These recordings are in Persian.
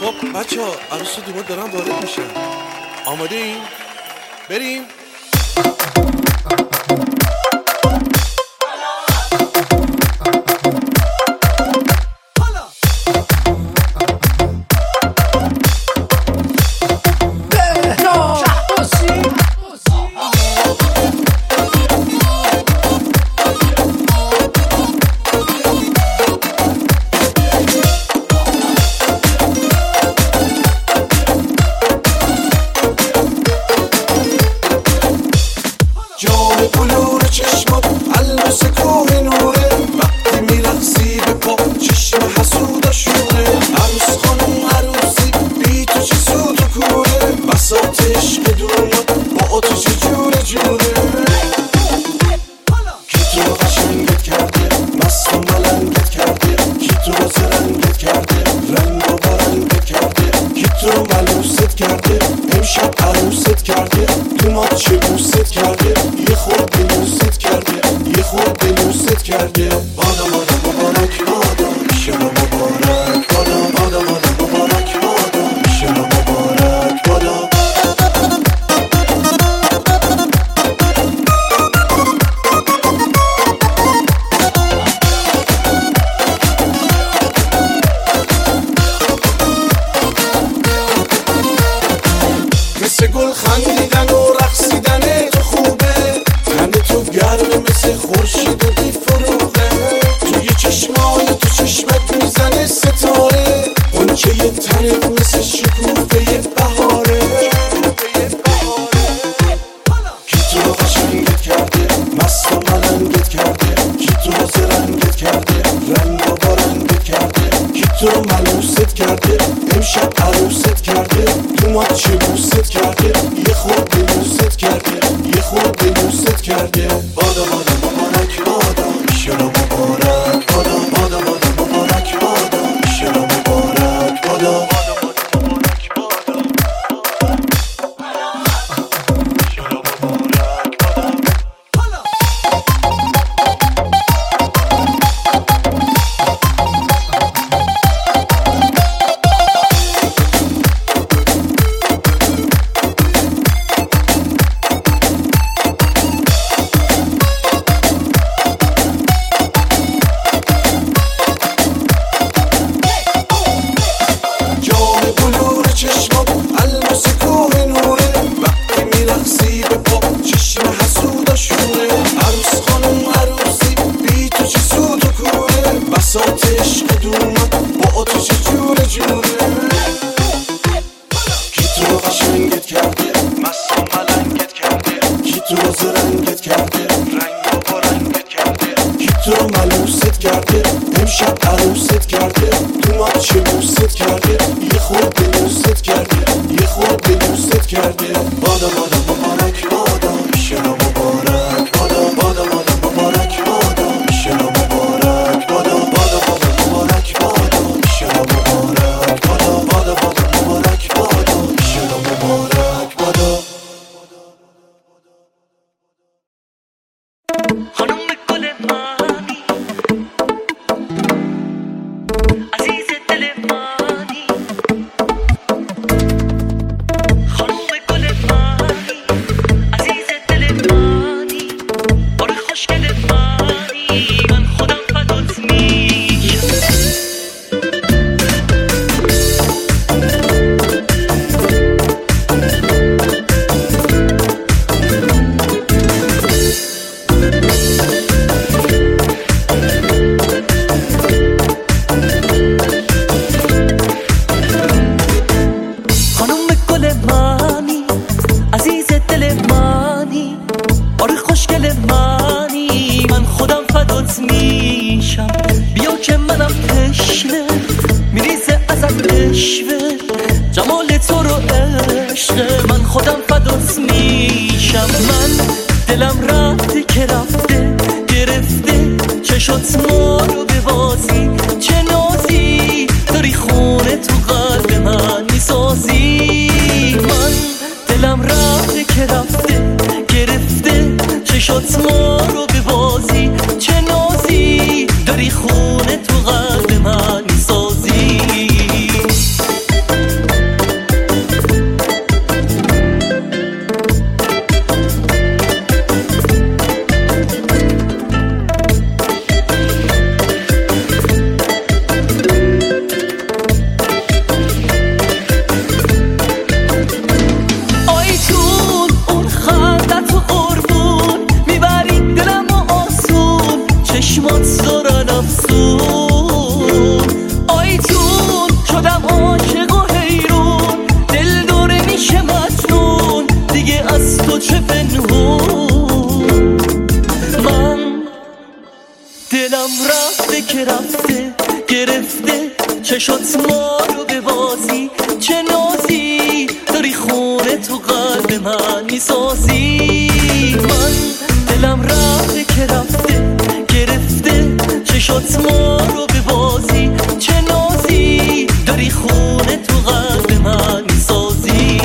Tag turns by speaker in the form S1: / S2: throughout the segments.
S1: خب بچه ها عروس و دوماد دارن وارد میشن. آماده این؟ بریم.
S2: داری خونه تو قلب من میسازی. دلم رفته که رفته گرفته چشات ما رو به بازی، چه نازی داری خونه تو قلب من میسازی. من دلم رفته که رفته گرفته چشات ما رو به بازی، چه نازی داری خونه تو قلب من میسازی.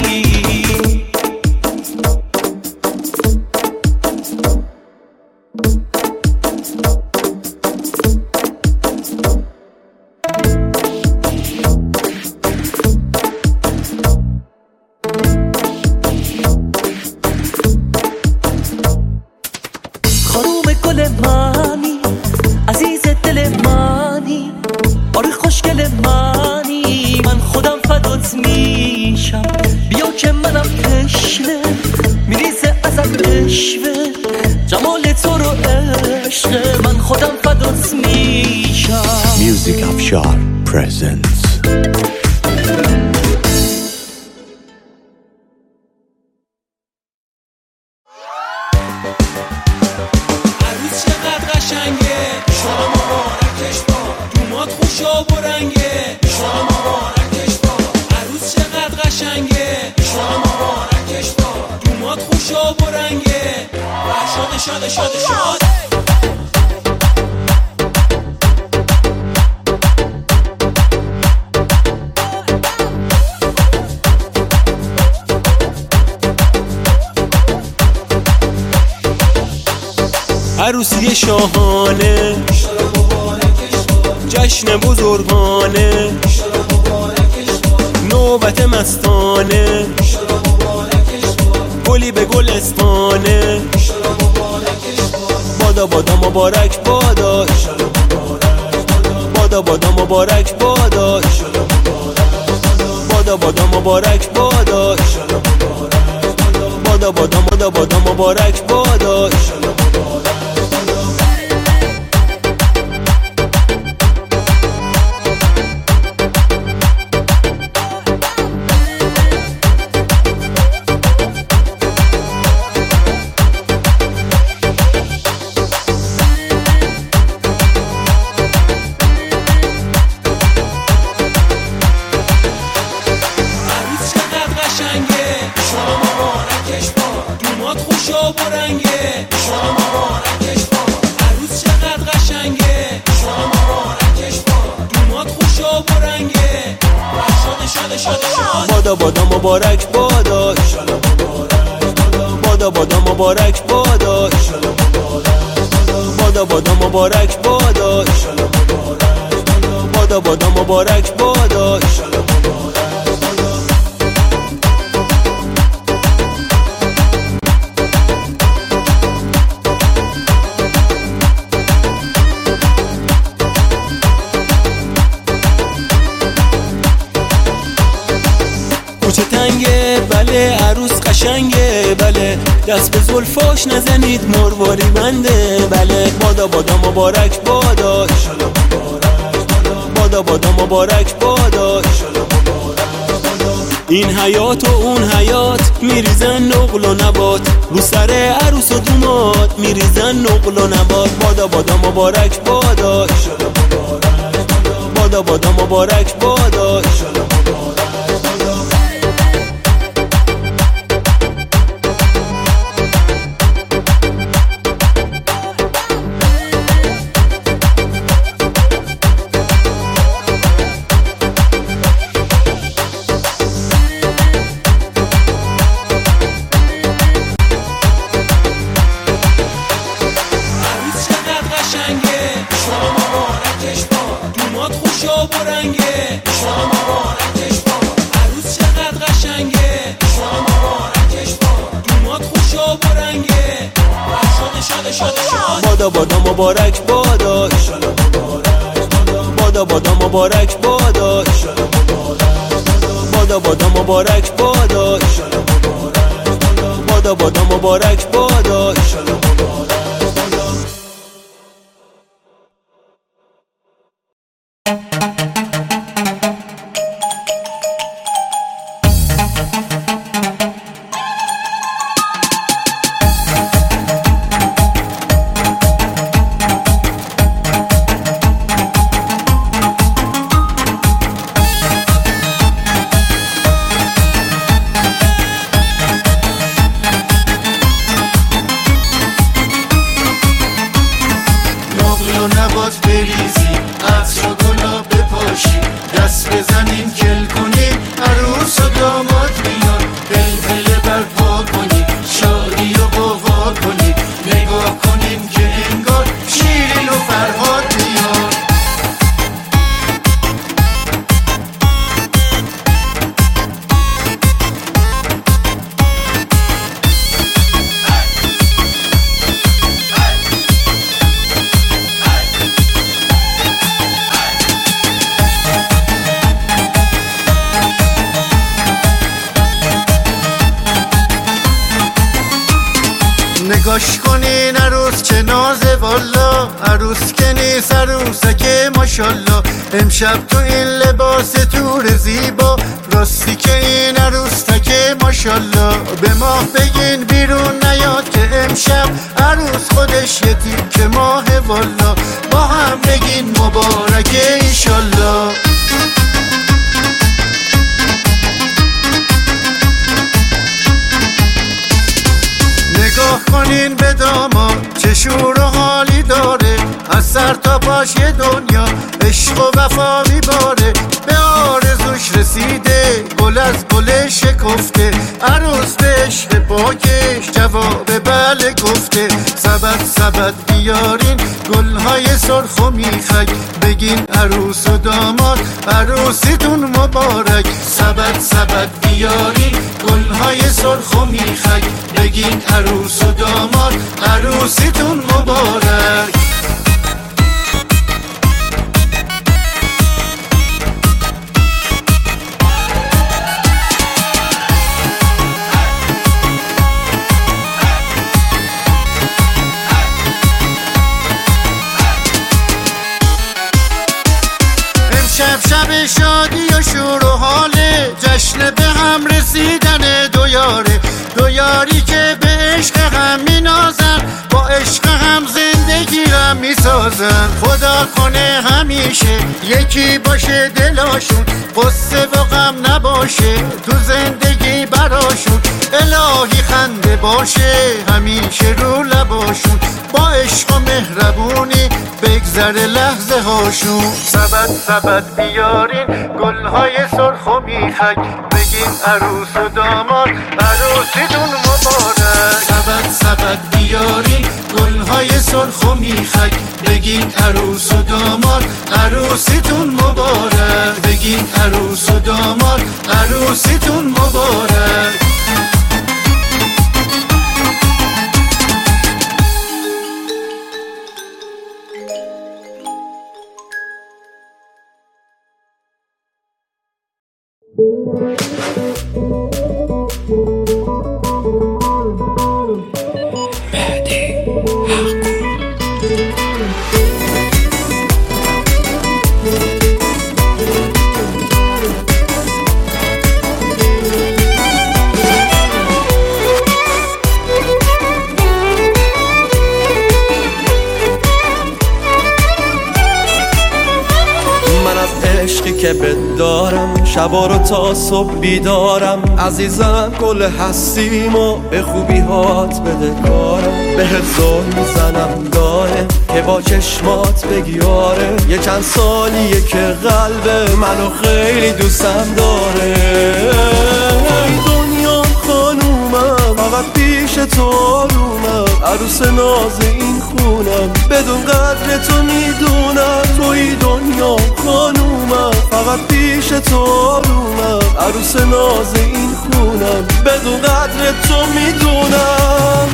S3: Music Afshar presents
S4: عروس چقدر قشنگه، شما مبارکش با دومات خوش و برنگه، شما مبارکش با عروس چقدر قشنگه، شما مبارکش با دومات خوش و برنگه و شاد شاد شاد شاد. عروسی شاهانه، جشن بزرگانه، نوبت مستانه، گلی به گلستانه، بادا بادا مبارک بادا، بادا بادا مبارک بادا، بادا بادا مبارک بادا، بادا بادا بادا بادا مبارک بادا. بادا بادا مبارک بادا، بادا بادا مبارک بادا، بادا بادا مبارک بادا، بادا بادا مبارک بادا. کوچه تنگه بله، عروس قشنگه بله، دست به زلفاش نزنید مرواری بنده بله. بادا بادا مبارک بادا، بادا بادا مبارک بادا. این حیات و اون حیات میریزن نقل و نبات، رو سر عروس و دومات میریزن نقل و نبات. بادا بادا مبارک بادا، بادا بادا مبارک بادا. بادا بادا مبارک بادا، بادا بادا مبارک بادا، بادا بادا مبارک بادا، بادا بادا مبارک بادا.
S5: داماد بریزیم، عطر و گلاب بپاشیم، دست بزنیم گل کنیم، عروس و داماد میان، بلبله برپا کنیم، شادی و قوقا کنیم، نگاه کنیم که انگار شیرین و فرهاد میان. نگاش کنین عروس چه نازه والا، عروس که نیست عروسکه ماشالله. امشب تو این لباس تور زیبا، راستی که این عروسکه ماشالله. به ماه بگین بیرون نیاد که امشب عروس خودش یه تیکه ماه والا. با هم بگین مبارکه ایشالله. نگاه کنین به داماد چه شور و حالی داره، از سر تا پاش یه دنیا عشق و وفا میباره. به آرزوش رسیده گل از گل شکفته، عروس به عشق پاکش جواب بله گفته. سبد سبد بیارین گلهای سرخ و میخک، بگین عروس و داماد عروسیتون مبارک. سبد سبد بیارین گلهای سرخ و میخک، بگین عروس و داماد عروسیتون مبارک. امشب شب شادی و شور و حاله، جشن به هم رسیدن دو یاره. دو یاری که به عشق هم می نازن، با عشق هم زندگی هم می سازن. خدا کنه همیشه یکی باشه دلاشون، قصه و غم نباشه تو زندگی براشون. الهی خنده باشه همیشه رو لباشون، با عشق و مهربونی بگذره لحظه هاشون. سبد سبد بیارین گلهای سرخ و میخک، بگین عروس و داماد عروسیتون مبارک. سبد سبد بیارین گلهای سرخ و میخک، بگین عروس و داماد عروسیتون مبارک. بگین عروس و داماد عروسیتون مبارک.
S2: که بدارم شبا رو تا صبح بیدارم. عزیزم گل هستیم و به خوبی هات بده کارم. بهت زل میزنم دائم که با چشمات بگی آره. یه چند سالیه که قلب منو خیلی دوستم داره. ای دنیا خانومم فقط پیش تو آرومم، عروس ناز این خونم بدون قدر تو میدونم. توی دنیا خانومم فقط پیش تو آرومم، عروس ناز این خونم بدون قدر تو میدونم.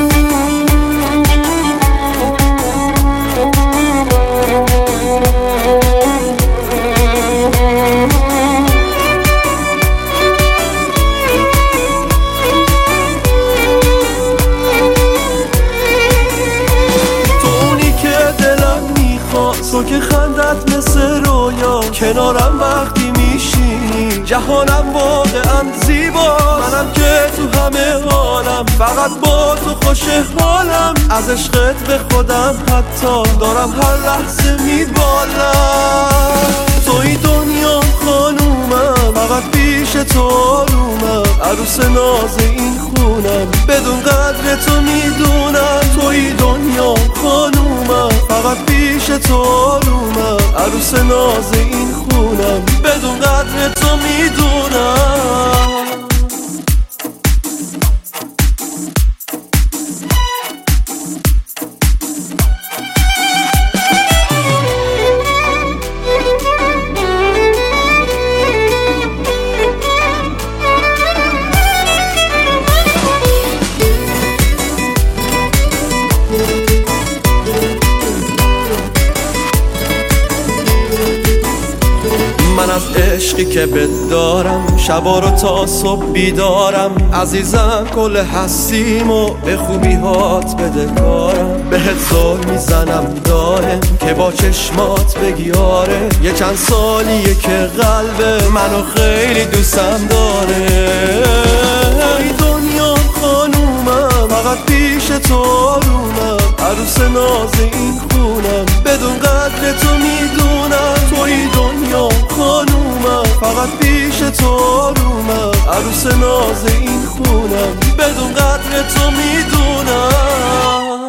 S2: تو که خندت مثل رویا، کنارم وقتی میشینی جهانم واقعا زیبا. منم که تو همه حالم فقط با تو خوش حالم. از عشقت به خودم حتی دارم هر لحظه میبالم. توی دنیا خانومم فقط پیش تو آرومم، عروس ناز این خونم بدون قدر تو میدونم. توی دنیا خانومم فقط پیش تو آرومم، عروس ناز این خونم، بدون قدر تو میدونم. من از عشقی که بهت دارم شبا رو تا صبح بیدارم، عزیزم کل هستیم و به خوبی هات بده کارم. بهت زل میزنم دائم که با چشمات بگی آره، یه چند سالیه که قلب منو خیلی دوستم داره. ای دنیا خانومم، فقط پیش تو آرومم، عروس ناز این خونم، بدون قدر تو میدونم. توی دنیا خانومم، فقط پیش تو آرومم، عروس ناز این خونم، بدون قدر تو میدونم.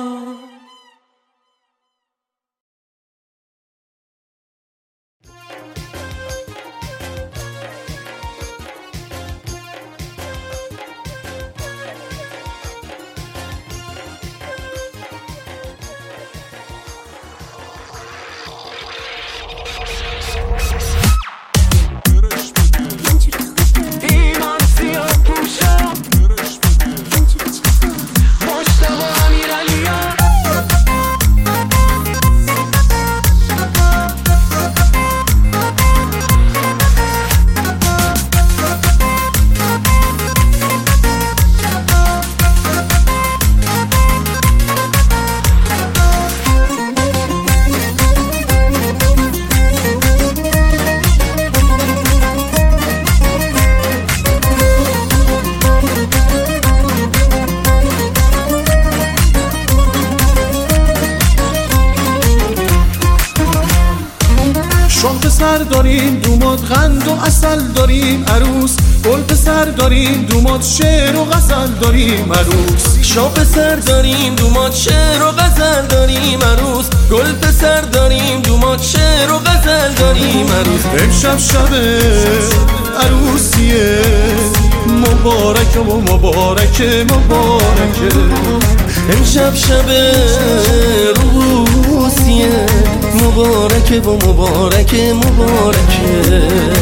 S6: شام پسر داریم دومات قند و عسل داریم عروس، گل پسر داریم دومات شعر و غزل داریم عروس.
S2: شام پسر داریم دومات شعر و غزل داریم عروس، گل پسر داریم دومات شعر و غزل داریم عروس.
S6: امشب شب عروسیه، مبارکه و مبارکه مبارکه.
S2: امشب شب روسیه، مبارکه و مبارکه مبارکه.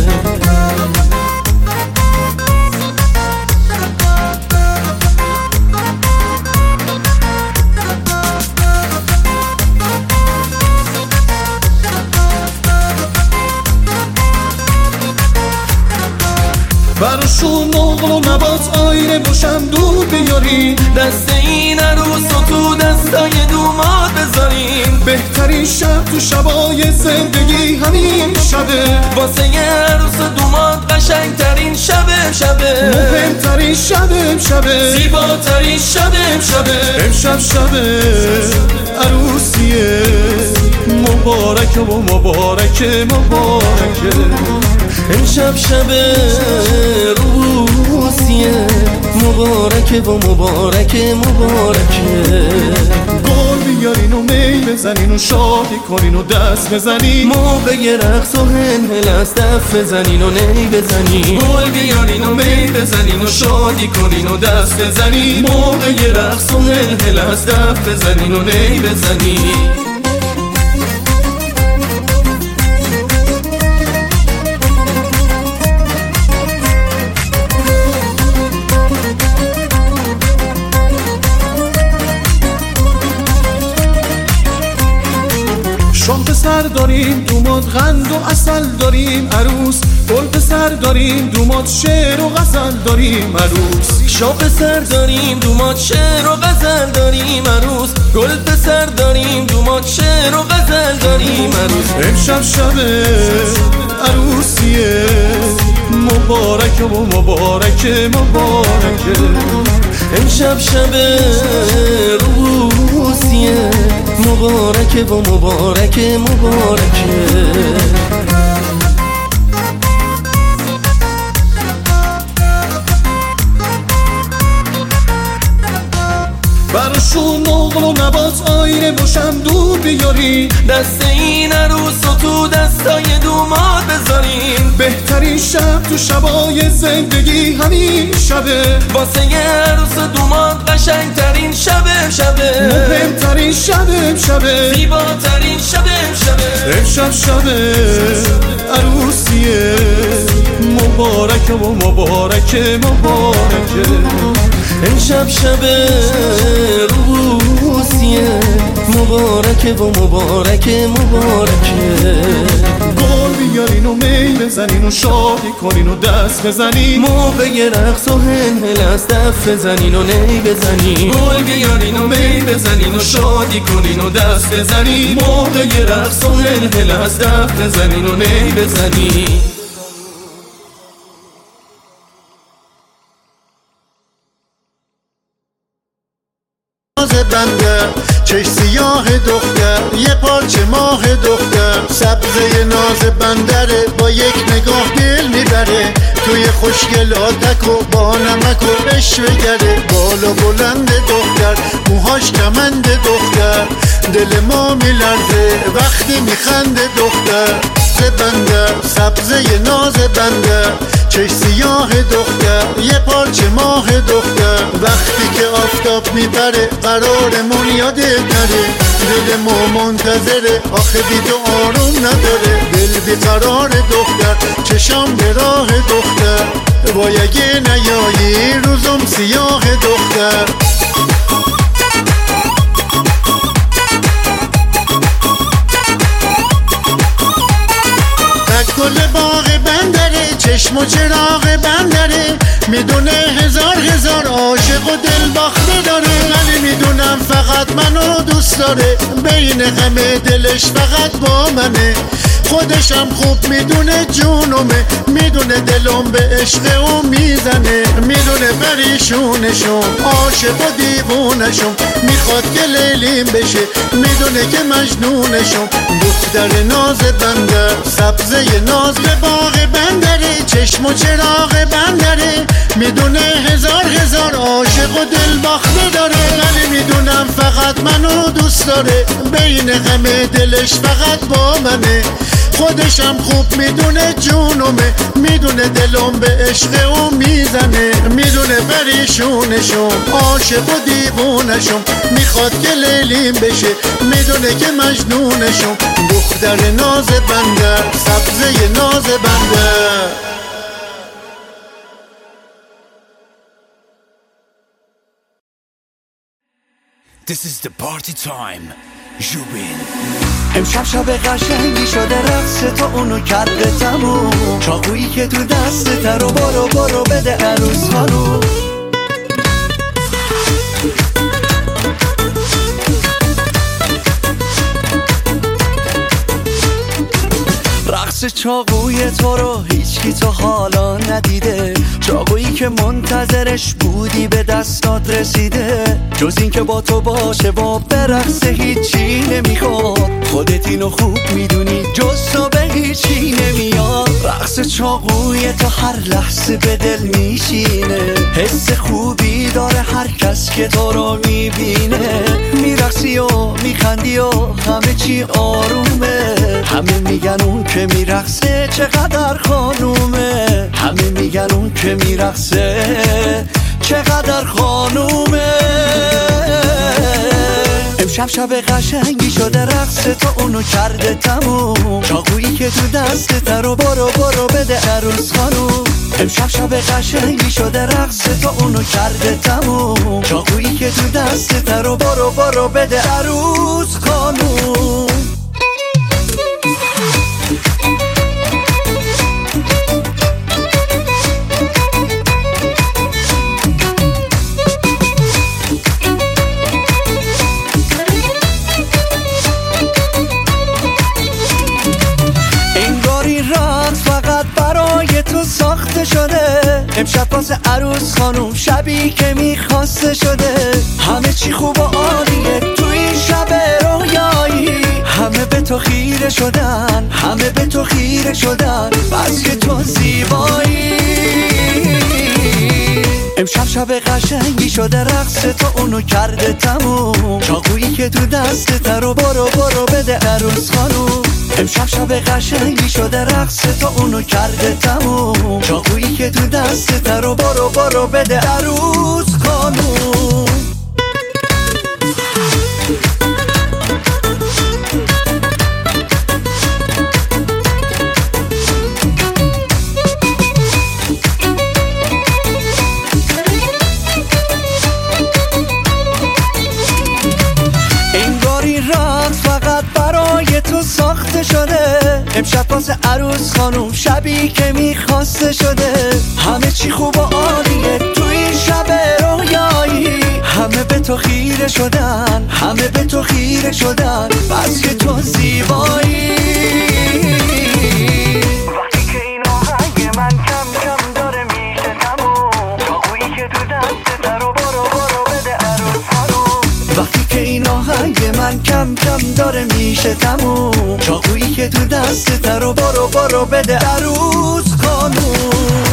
S6: براشون نقل و نبات آینه باشم دور بیاریم،
S2: دست این عروس رو تو دستای دومات بذاریم.
S6: بهترین شب تو شبای زندگی همین شبه،
S2: واسه یه عروس دومات قشنگترین شبه،
S6: مهمترین شبه،
S2: زیباترین شبه.
S6: امشب شب عروسیه، مبارکه و مبارکه مبارکه.
S2: امشب شب روسیه، مبارکه و مبارکه مبارکه.
S6: گل بیارین و می بزنین و شادی کنین و دست بزنین،
S2: موقع رقص و هلهله از دف بزنین و نی بزنین.
S6: گل بیارین و می بزنین و شادی کنین و دست بزنین،
S2: موقع رقص و هلهله از دف بزنین و نی بزنین.
S6: شام پسر داریم دومات قند و عسل داریم عروس، گل پسر داریم دومات شعر و غزل داریم عروس.
S2: شام پسر داریم دومات شعر و غزل داریم عروس، گل پسر داریم دومات شعر و غزل داریم عروس.
S6: امشب شب عروسیه، مبارکه و مبارکه مبارکه.
S2: امشب شب روسیه، مبارکه و مبارکه مبارکه.
S6: براشون چون نقل و نبات آینه باشم دور بیارین.
S2: دست این عروس رو تو دستای دومات بذارین.
S6: بهترین شب تو شبای زندگی همین شبه،
S2: واسه یه عروس دومات قشنگترین شبه.
S6: مهمترین شبه،
S2: زیباترین شبه.
S6: امشب شبه عروسیه، مبارکه و مبارکه.
S2: امشب شبه عروسیه، مبارکه و مبارکه.
S6: گل بیارین و می بزنین و شادی کنین و دست بزنین.
S2: موقع رقص و هلهله از دف بزنین و نی بزنین.
S6: گل بیارین و می بزنین و شادی کنین و دست بزنین. موقع رقص و هلهله از دف بزنین و نی بزنین.
S5: بنده چش سیاه دختر، یه پارچه ماه دختر، سبزه ناز بندره، با یک نگاه دل میبره. توی خوشگل آتک و با نمک و عشوه گره. بالا بلند دختر، موهاش کمند دختر، دل ما میلرزه وقتی میخنده دختر. بنده سبزه ناز بنده، چش سیاه دختر، یه پارچه ماه دختر. وقتی که آفتاب میبره قرارمون یادت نره. دل ما منتظره آخه بی تو آروم نداره. دل بیقرار دختر، چشم به راه دختر، وای اگه نیایی روزم سیاه دختر. گل باغ بندره، چشم و چراغ بندره، میدونه هزار عاشق و دل باخته داره. ولی میدونم فقط منو دوست داره، بین همه دلش فقط با منه. خودشم خوب میدونه جونمه، میدونه دلم به عشق اون میزنه. میدونه پریشونشم، عاشق و دیوونشم، میخواد که لیلیم بشه، میدونه که مجنونشم. دختر ناز بندر، سبزه ناز به باغ بندره، چشم و چراغ بندره، میدونه هزار عاشق و دل باخته داره. ولی میدونم فقط منو دوست داره، بین همه دلش فقط با منه. خودشم خوب میدونه جونمه، میدونه دلم به عشق اون میزنه. میدونه پریشونشم، عاشق و دیوونشم، میخواد که لیلیم بشه، میدونه که مجنونشم. دختر ناز بندر، سبزه ناز بندر.
S3: This is the party time. جوبین
S2: امشب شب قشنگی شده، رقص تو اونو کرده تموم. چاقویی که تو دستت رو برو بده عروس خانوم. رقص چاقوی تو رو هیچکی تو حالا ندیده. چاقویی که منتظرش بودی به دستات رسیده. جز این که با تو باشه و برقصه هیچی نمیخواد. خودت اینو خوب میدونی، جز تو به هیچی نمیاد. رقص چاقوی تو هر لحظه به دل میشینه. حس خوبی داره هر کس که تو رو میبینه. میرقصی و میخندی و همه چی آرومه. همه میگن اون که میرقصه چقدر خانومه. همه میگن اون که میرقصه چقدر خانومه. امشب شب قشنگی شده، رقص تو اونو کرده تموم. چاقویی که تو دستت رو برو بده عروس خانوم. امشب شب قشنگی شده، رقص تو اونو کرده تموم. چاقویی که تو دستت رو برو بده عروس خانوم. ساخته شده امشب واسه عروس خانوم، شبی که میخواسته شده. همه چی خوب و عالیه تو این شب رویایی. همه به تو خیره شدن، همه به تو خیره شدن، بس که تو زیبایی. امشب شب قشنگی شده رقص تو اونو کرده تموم چاقویی که تو دستت رو برو بده عروس خانوم امشب شب قشنگی شده رقص تو اونو کرده تموم چاقویی که تو دستت رو برو بده عروس خانوم تو ساخته شده امشب واسه عروس خانوم شبی که میخواسته شده همه چی خوب و عالیه تو این شب رویایی همه به تو خیره شدن همه به تو خیره شدن بس که تو زیبایی وقتی که این آهنگ من کم کم داره میشه تموم چاقویی که تو دستت رو برو بده عروس خانوم وقتی که این آهنگ من کم کم داره میشه تموم چاقویی که تو دستت رو برو بده عروس خانوم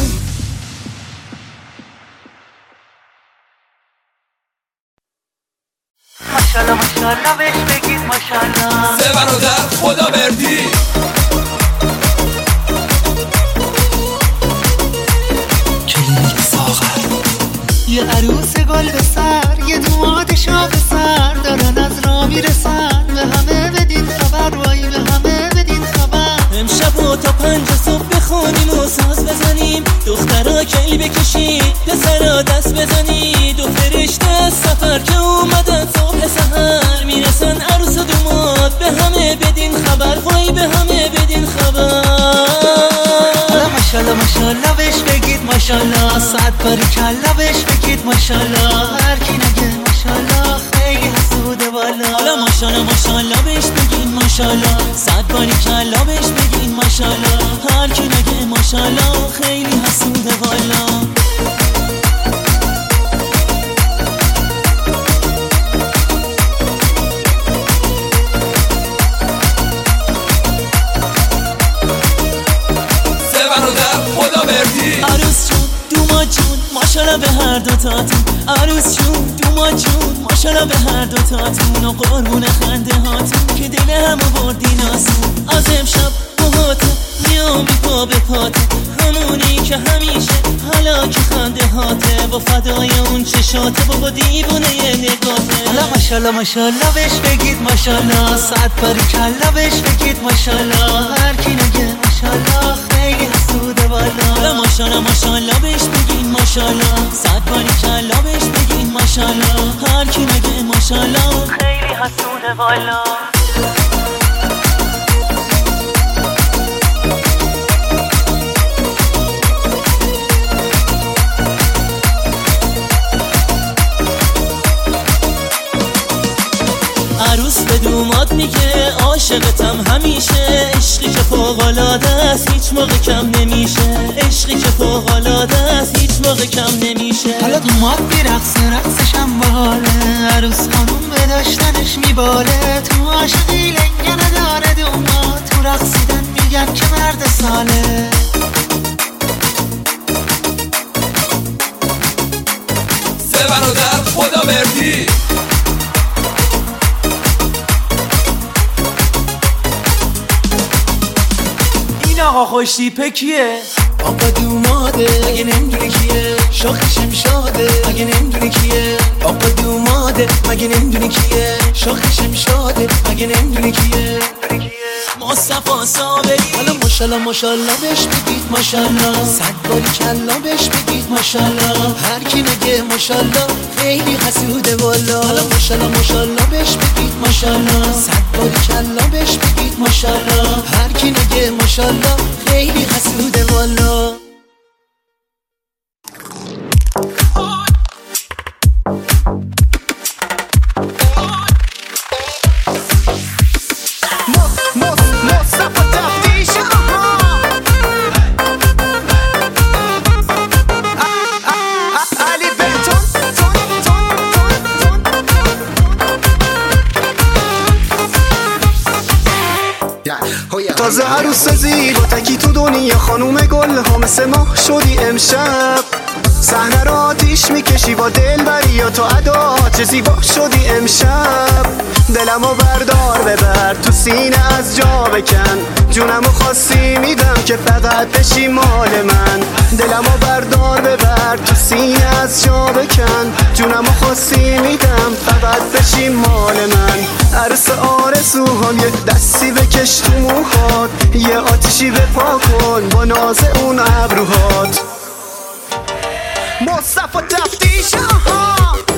S2: ماشالله ماشالله بهش بگید ماشالله
S4: سه برادر خدا بردی
S2: کلینیک ساغر یه عروس گل به سر یه دوماد شاخ سر دارن از را میرسن به همه بدین خبر وای به همه بدین خبر امشب و تا 5 صبح بخونیم و ساز بزنیم دخترها کلی بکشید پسرها دست بزنید و فرشته از سفر که اومدن صبح سحر میرسن عروس و دوماد به همه بدین خبر وای به همه بدین خبر ماشالله ماشالله بهش بگید ماشالله صد باری کلا بهش بگید ماشالله هر کی نگه ماشالله خیلی حسوده والا حالا ماشالله ماشالله بهش بگید ماشالله صد باری کلا بهش بگید ماشالله هر کی نگه ماشالله خیلی حسوده والا عروس جون دوماد جون ماشالله به هر دوتاتون عروس جون دوماد جون ماشالله به هر دوتاتون و قربون خنده هاتون که دل همو بردین آسون از امشب بهاته میام بی پا به پاته همونی که همیشه حالا که خنده هاته با فدای اون چشاته بابا دیوونه یه نگاته حالا ماشالله ماشالله بهش بگید ماشالله صد باری کلا بهش بگید ماشالله هر کی نگه ماشالله خیلی حسوده والا حالا ماشالله ماشالله بهش بگید ماشالله صد باری کلا بهش بگید ماشالله هر کی نگه ماشالله خیلی حسوده والا عروس به دوماد میگه عاشقتم همیشه عشقی که فوق‌العاده است هیچ موقع کم نمیشه عشقی که فوق‌العاده است هیچ موقع کم نمیشه حالا دوماد میرقصه رقصش هم باله عروس خانوم به داشتنش میباله تو عاشقی لنگه نداره دوماد تو رقصیدن میگن که مرد ساله
S4: سه برادر خدا بردی
S2: آقا خوش تیپه کیه؟ آقا دوماده اگه نمیدونی کیه شاخشم شاده اگه نمیدونی کیه آقا دوماده مگه نمیدونی کیه شاخشم شاده اگه نمیدونی کیه مصطفی صابری حالا ماشالله ماشالله بهش بگید ماشالله صد باری کلا بهش بگید ماشالله هر کی نگه ماشالله خیلی حسوده والا حالا ماشالله ماشالله بهش بگید ماشالله صد باری کلا بهش بگید ماشالله هر کی نگه ماشالله خیلی حسوده والا
S7: تازه عروس زیبا تکی تو دنیا خانوم گل ها مثل ماه شدی امشب صحنه رو آتیش میکشی با دلبری یا تو ادا، چه زیبا شدی امشب. دلمو بردار ببر تو سینه از جا بکن، جونمو خواستی میدم که فقط بشی مال من. دلمو بردار ببر تو سینه از جا بکن، جونمو خواستی میدم فقط بشی مال من. عروس آرزوهام یه دستی بکش تو موهات، یه آتیشی بپا کن با ناز اون ابروهات. مصطفی تفتیش آها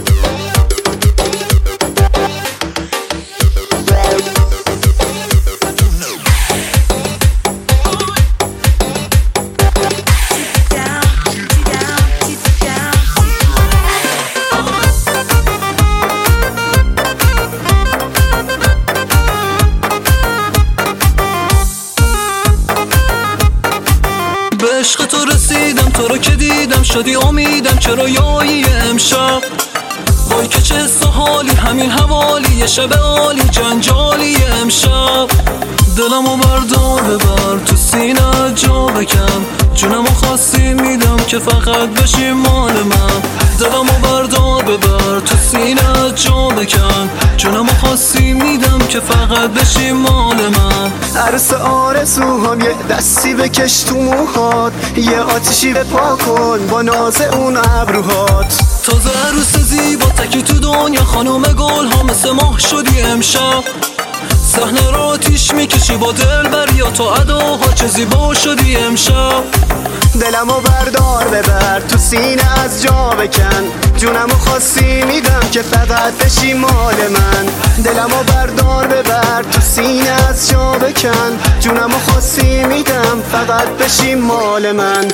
S2: عشق تو رسیدم، تو رو که دیدم شدی امیدم. چرا یایی امشب وای که چه حس و حالی، همین حوالی یه شب عالی جنجالی امشب. دلمو بردار ببر تو سینه جا بکن، جونمو خواستی میدم که فقط بشی مال من. دلمو بردار ببر تو سینه جا بکن، جونمو خواستی میدم که فقط بشی مال من.
S7: عروس آرزوهام یه دستی بکش تو موهات، یه آتیشی بپا کن با ناز اون ابروهات.
S2: تازه عروس زیبا تکی تو دنیا، خانوم گل ها مثل ماه شدی امشب. صحنه رو آتیش میکشی با دلبری یا تو اداها، چه زیبا شدی امشب.
S7: دلمو بردار ببر تو سینه از جا بکن، جونمو خواستی میدم که فقط بشی مال من. دلمو بردار ببر تو سینه از جا بکن، جونمو خواستی میدم فقط بشی مال من.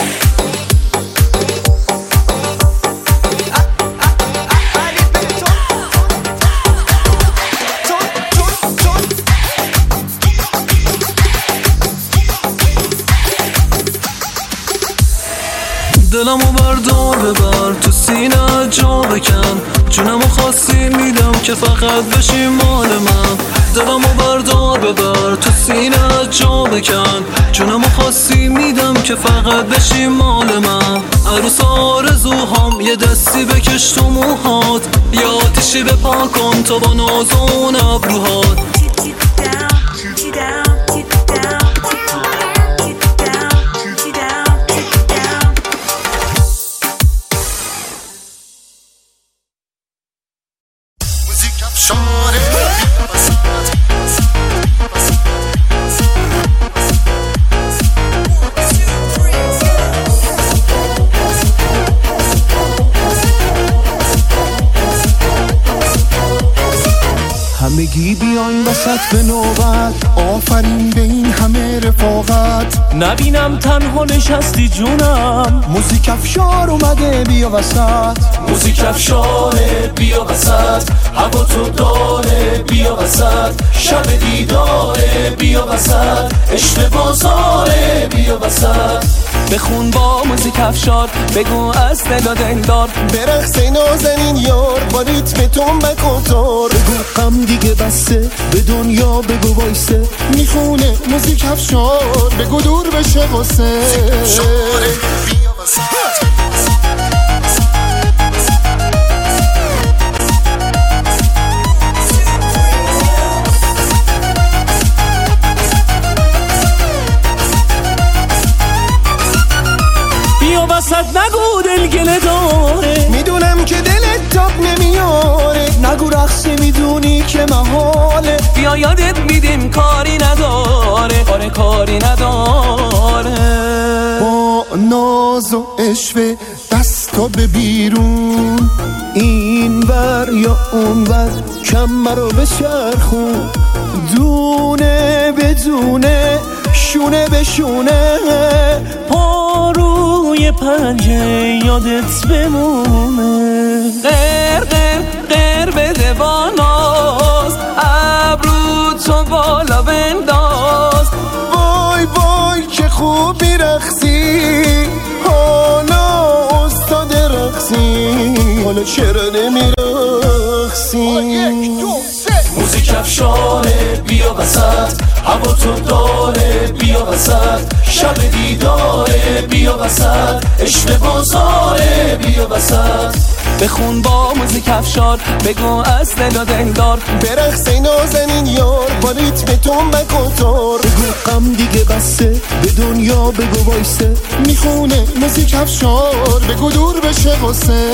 S2: دلمو بردار ببر تو سینه جا بکن، جونمو خواستی میدم که فقط بشی مال من. دلمو بردار ببر تو سینه جا بکن، جونمو خواستی میدم که فقط بشی مال من. عروس آرزوهام یه دستی بکش تو موهات، یه آتیشی بپا کن تو با ناز اون ابروهات.
S6: همگی بیاین وسط به نوبت، آفرین به این همه رفاقت.
S2: نبینم تنها نشستی جونم،
S6: موزیک افشار اومده بیا وسط.
S2: موزیک افشاره بیا وسط، هوا تو داره بیا وسط. شب دیداره بیا وسط، عشق بازاره بیا وسط. بخون با موزیک افشار، بگو از دل و دلدار،
S6: برقص نازنین یار با ریتم تنبک و تار. بگو غم دیگه بسته به دنیا بگو وایسه، میخونه موزیک افشار بگو دور بشه واسه.
S2: وسط نگو دلگله داره،
S6: میدونم که دلت تاب نمیاره. نگو رقص میدونی که محاله،
S2: بیا یادت میدیم کاری نداره. آره کاری نداره.
S6: با ناز و عشوه دستا به بیرون، این ور یا اون ور کمر رو بچرخون. دونه بدونه شونه به شونه،
S2: پاروی پنجه یادت بمونه. غیر غیر غیر بده با ناز، ابرو تو بالا بنداز.
S6: وای وای که خوب میرقصی، حالا استاد رقصی، حالا چرا نمیرقصی؟
S2: موزیک افشاره بیا وسط، هوا تو داره بیا وسط، شب دیداره بیا وسط، عشق بازاره بیا وسط. بخون با موزیک افشار، بگو از دل و دلدار،
S6: برقص نازنین یار با ریتم تنبک و تار. بگو غم دیگه بسته، به دنیا بگو وایسه، میخونه موزیک افشار، بگو دور بشه غصه.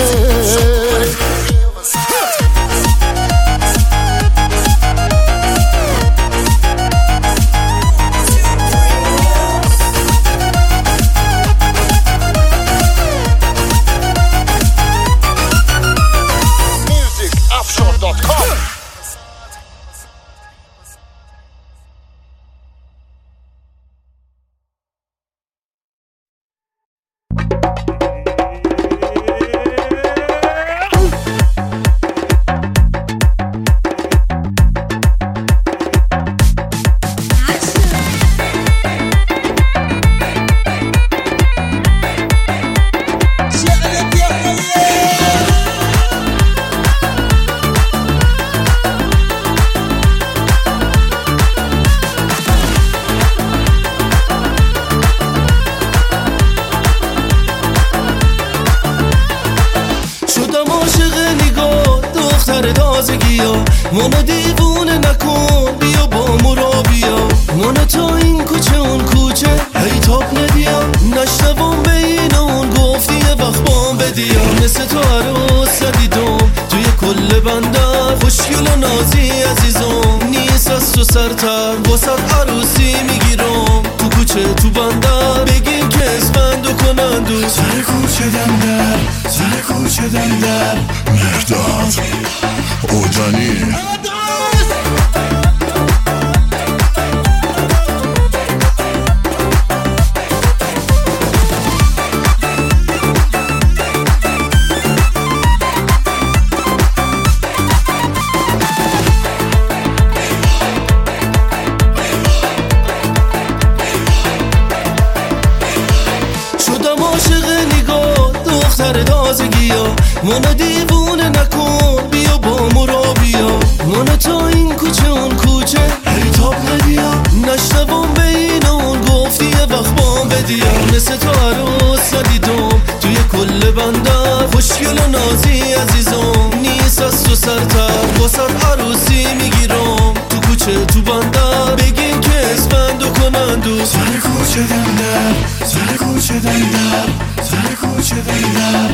S2: منو دیوونه نکن بیا با مرا بیا، منو تا این کوچه اون کوچه هی تاب ندیا، نشنوم بین اون گفتی یه وقت بام بدیا. مثل تو عروس ندیدم توی کل بندر، خوشگل و نازی عزیزم نیست از تو سرتر، واسه عروسی میگیرم تو کوچه تو بندر، بگیم که اسفندو کنن دو سر کوچه دندر، سر کوچه دندر مرداد اوجانی. شدم عاشق نگاه دختر تازگیا، منو دیوونه نکن بیا با مرا بیا، منو تا این کوچه اون کوچه هی تاب ندیا، نشنوم بین اون گفتی یه وقت بام بدیا. مثل تو عروس ندیدم توی کل بندر، خوشگل و نازی عزیزم نیست از تو سرتر، واسه عروسی میگیرم تو کوچه تو بندر، بگین که اسفندو کنن دو سر کوچه دندر، سر کوچه دندر، سر کوچه دندر.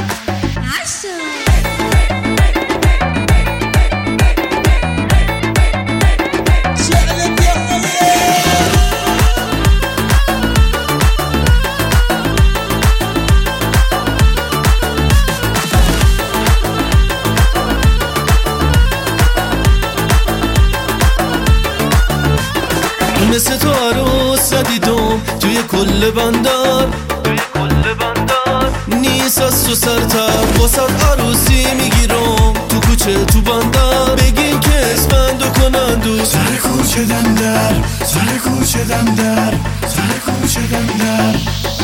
S2: مثل تو عروس ندیدم توی کل بندر، نیست از تو سرتر، واسه عروسی میگیرم تو کوچه تو بندر، بگین که اسفندو کنن دو سر کوچه دندر، سر کوچه دندر، سر کوچه دندر.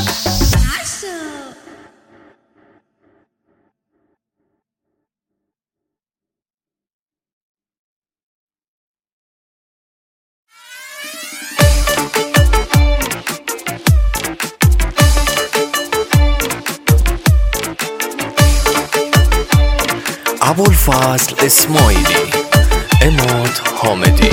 S8: ابوالفضل اسماعیلی، عماد حامدی.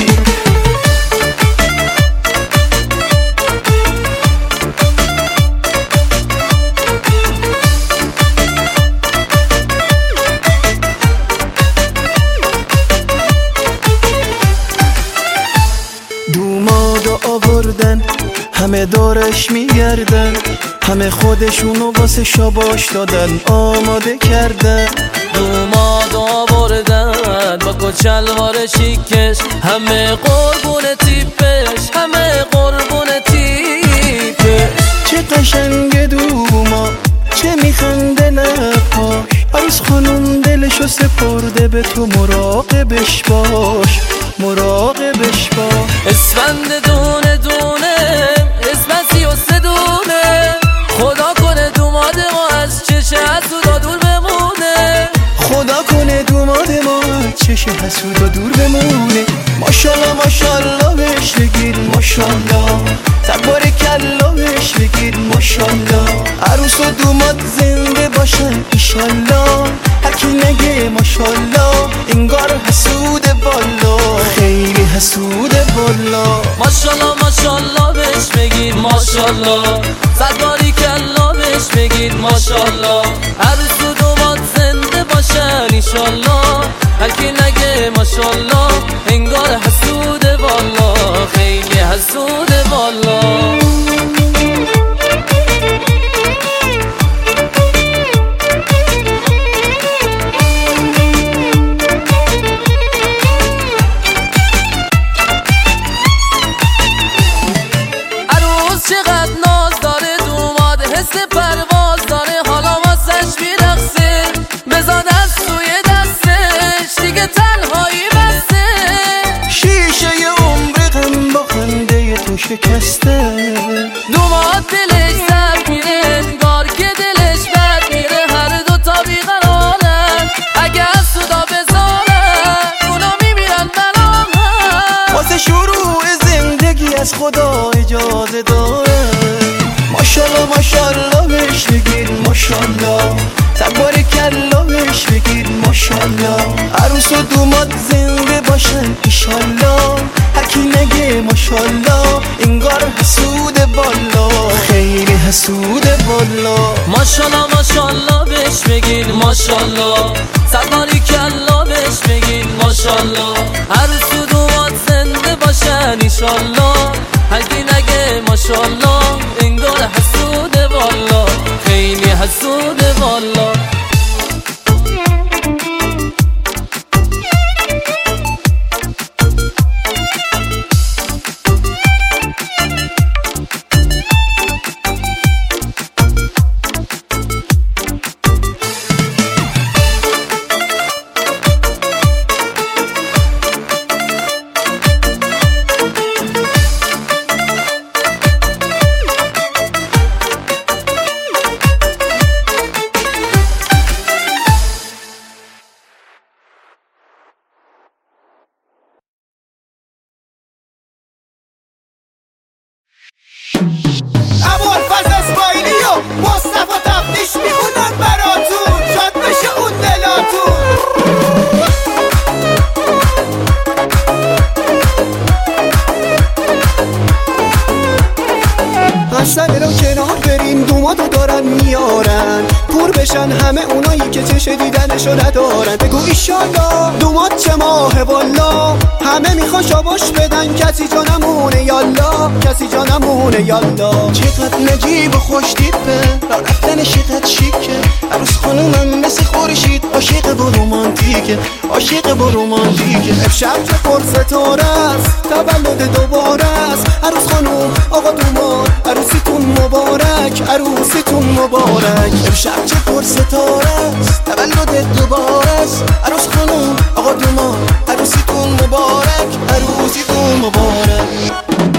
S2: دومادو آوردن همه دارش میگردن، همه خودشونو واسه شاباش دادن آماده کردن.
S9: دومادو آوردن با کچلوار شیکش، همه قربون تیپش، همه قربون تیپش.
S2: چه قشنگ دوما چه میخنده لپاش، عروس خانم دلشو سپرده به تو، مراقبش باش، مراقبش باش.
S9: اسفند دونه دونه اسم 33 دونه، خدا کنه دوماد ما از چشه حسودا دور بمونه،
S2: خدا کنه دوماد ما از چشه حسودا دور بمونه. ماشالله ماشالله بهش بگیر ماشالله تبارکالله بهش بگید ماشالله عروس و دوماد زنده باشن ایشالله هرکی نگه ماشالله انگار حسود بالا خیلی حسود بالا ماشالله ماشالله بهش بگید ماشالله تبارکالله بهش بگید ماشالله عروس و دوماد زنده باشن ایشالله هرکی نگه ماشالله انگار حسود بالا خیلی حسود بالا چقدر ناز داره دوماد حس پرواز داره حالا واسش میرقصه بزا دست توی دستش دیگه تنهایی بسته شیشه عمر غم با خنده تو شکسته دوماد دلش زد میره انگار که دلش بد میره هر دوتا بیقرارن اگه از صدا بذارن اونا میمیرن ملامن واسه شروع زندگی از خدا اجازه داره ماشالله ماشالله بهش بگید ماشالله تبارکالله بهش بگید ماشالله عروس و دوماد زنده باشن ایشالله هرکی نگه ماشالله انگار حسود بالا خیلی حسود بالا ماشالله ماشالله بهش بگید ماشالله تبارکالله بهش بگید ماشالله عروس و دوماد زنده باشن ایشالله هرکی نگه ماشالله انگار حسود بالا خیلی حسود بالا
S10: ابوالفضل اسماعیلی و مصطفی تفتیش میخونن براتون شاد بشه اون دلاتون حسن رو کنار بریم دومادو دارن میارن پور بشن همه اونایی که چش دیدنشو ندارن بگو ایشالله دوماد چه ماه والا همه میخوان شاباش بدن کسی جا نمونه یالا کسی جا نمونه یالا چقدر نجیب و خوش دیپه را رفتن شقد شیکه عروس خانومم مثل خورشید عاشق و رومانتیکه عاشق و رومانتیکه امشب چه پر ستاره است تولد دوباره است عروس خانوم آقا دوماد عروسیتون مبارک عروسیتون مبارک امشب چه پر ستاره است تولد دوباره است عروس خانوم آقا دوماد عروسیتون مبارک عروسیتون مبارک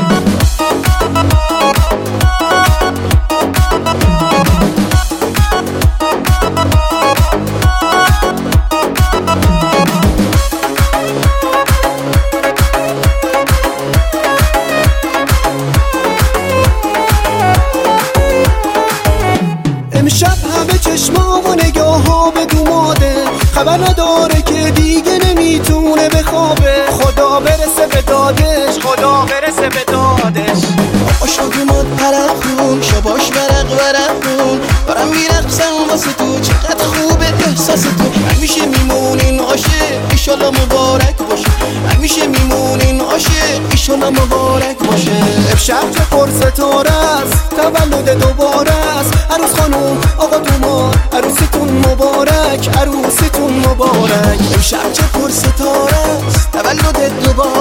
S10: امشب همه چشما و نگاه ها به دوماده خبر نداره که دیگه نمیتونه بخوابه خدا برسه به دادش خدا برسه به دادش آشا دوماد پرخون شباش ورق ورقون دارم میرقصم واسه تو چقدر خوبه احساس تو همیشه میمونین عاشق ایشالله مبارک باشه همیشه میمونین عاشق ایشالله مبارک باشه امشب چه پر ستاره است تولد دوباره است عروس خانوم آقا دوماد عروسیتون مبارک عروسیتون مبارک امشب چه پر ستاره است تولد